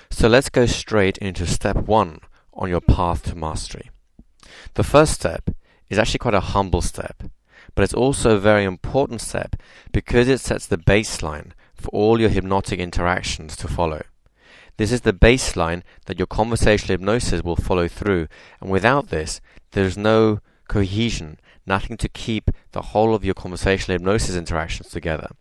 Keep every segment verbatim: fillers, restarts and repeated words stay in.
So let's go straight into step one on your path to mastery. The first step is actually quite a humble step, but it's also a very important step because it sets the baseline for all your hypnotic interactions to follow. This is the baseline that your conversational hypnosis will follow through, and without this, there's no cohesion, nothing to keep the whole of your conversational hypnosis interactions together.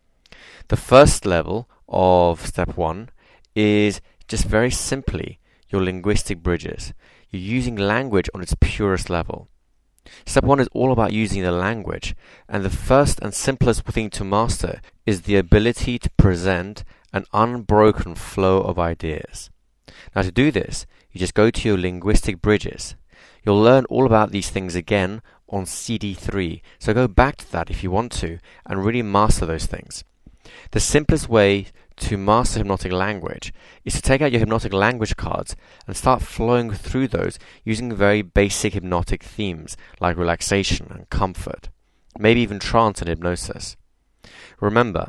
The first level of step one is just very simply your linguistic bridges. You're using language on its purest level. Step one is all about using the language, and the first and simplest thing to master is the ability to present an unbroken flow of ideas. Now, to do this, you just go to your linguistic bridges. You'll learn all about these things again on C D three, so go back to that if you want to and really master those things. The simplest way to master hypnotic language is to take out your hypnotic language cards and start flowing through those using very basic hypnotic themes like relaxation and comfort, maybe even trance and hypnosis. Remember,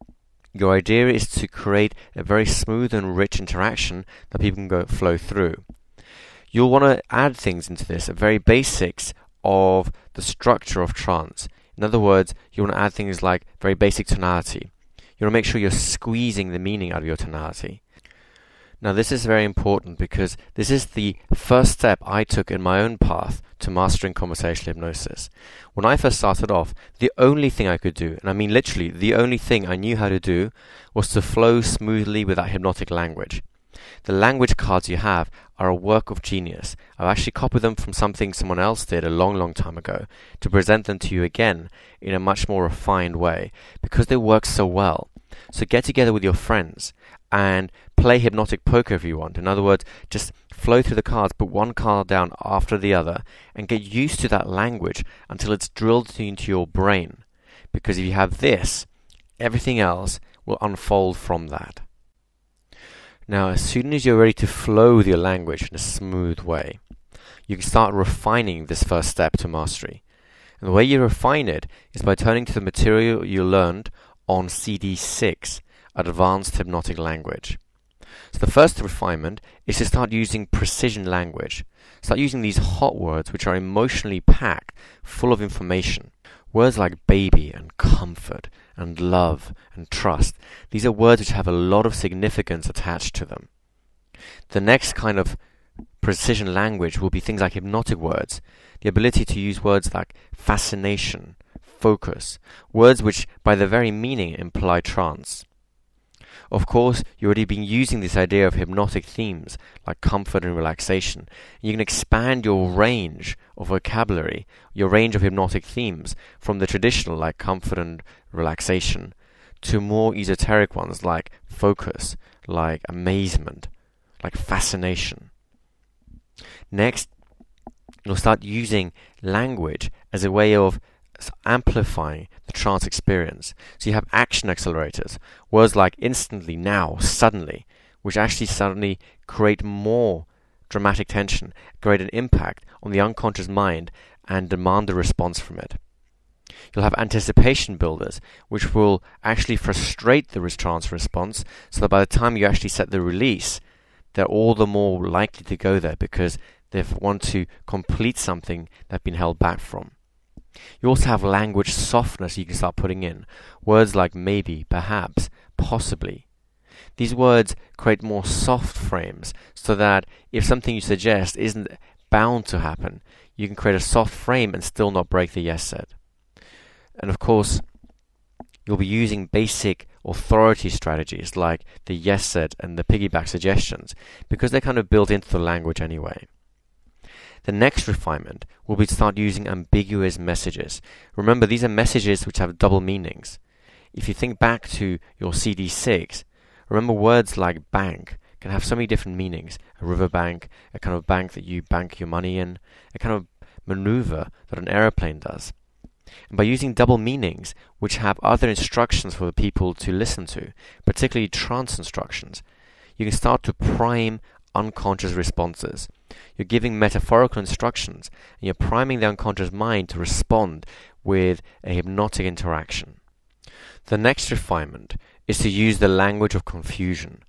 your idea is to create a very smooth and rich interaction that people can go flow through. You'll want to add things into this, the very basics of the structure of trance. In other words, you want to add things like very basic tonality. You want to make sure you're squeezing the meaning out of your tonality. Now, this is very important because this is the first step I took in my own path to mastering conversational hypnosis. When I first started off, the only thing I could do, and I mean literally the only thing I knew how to do, was to flow smoothly with that hypnotic language. The language cards you have are a work of genius. I've actually copied them from something someone else did a long, long time ago to present them to you again in a much more refined way because they work so well. So get together with your friends and play hypnotic poker if you want. In other words, just flow through the cards, put one card down after the other, and get used to that language until it's drilled into your brain. Because if you have this, everything else will unfold from that. Now, as soon as you're ready to flow with your language in a smooth way, you can start refining this first step to mastery. And the way you refine it is by turning to the material you learned on C D six, Advanced Hypnotic Language. So the first refinement is to start using precision language. Start using these hot words which are emotionally packed, full of information. Words like baby and comfort and love and trust. These are words which have a lot of significance attached to them. The next kind of precision language will be things like hypnotic words. The ability to use words like fascination, focus, words which by their very meaning imply trance. Of course, you've already been using this idea of hypnotic themes like comfort and relaxation. You can expand your range of vocabulary, your range of hypnotic themes from the traditional like comfort and relaxation to more esoteric ones like focus, like amazement, like fascination. Next, you'll start using language as a way of amplifying the trance experience. So you have action accelerators, words like instantly, now, suddenly, which actually suddenly create more dramatic tension, create an impact on the unconscious mind and demand a response from it. You'll have anticipation builders, which will actually frustrate the trance response so that by the time you actually set the release, they're all the more likely to go there because they want to complete something they've been held back from. You also have language softness you can start putting in. Words like maybe, perhaps, possibly. These words create more soft frames so that if something you suggest isn't bound to happen, you can create a soft frame and still not break the yes set. And of course, you'll be using basic authority strategies like the yes set and the piggyback suggestions because they're kind of built into the language anyway. The next refinement will be to start using ambiguous messages. Remember, these are messages which have double meanings. If you think back to your C D six, remember words like bank can have so many different meanings. A river bank, a kind of bank that you bank your money in, a kind of maneuver that an aeroplane does. And by using double meanings, which have other instructions for the people to listen to, particularly trance instructions, you can start to prime unconscious responses. You're giving metaphorical instructions, and you're priming the unconscious mind to respond with a hypnotic interaction. The next refinement is to use the language of confusion.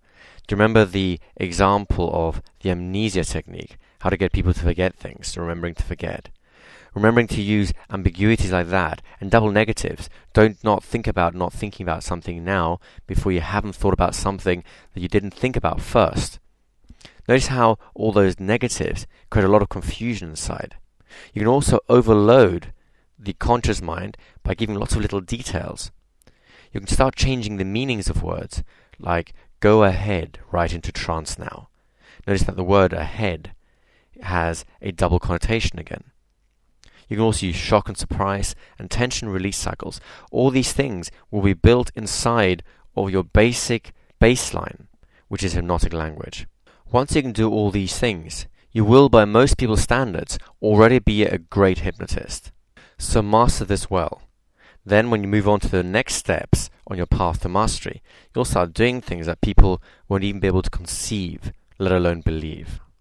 Do you remember the example of the amnesia technique? How to get people to forget things, remembering to forget. Remembering to use ambiguities like that and double negatives. Don't not think about not thinking about something now before you haven't thought about something that you didn't think about first. Notice how all those negatives create a lot of confusion inside. You can also overload the conscious mind by giving lots of little details. You can start changing the meanings of words, like go ahead right into trance now. Notice that the word ahead has a double connotation again. You can also use shock and surprise and tension release cycles. All these things will be built inside of your basic baseline, which is hypnotic language. Once you can do all these things, you will, by most people's standards, already be a great hypnotist. So master this well. Then when you move on to the next steps on your path to mastery, you'll start doing things that people won't even be able to conceive, let alone believe.